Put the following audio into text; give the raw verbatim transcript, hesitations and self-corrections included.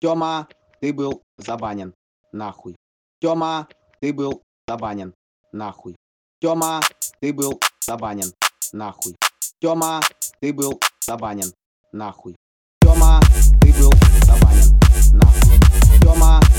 Тёма, ты был забанен. Нахуй. Тёма, ты был забанен. Нахуй. Тёма, ты был забанен. Нахуй. Тёма, ты был забанен. Нахуй. Тёма, ты был забанен. Нахуй. Тёма,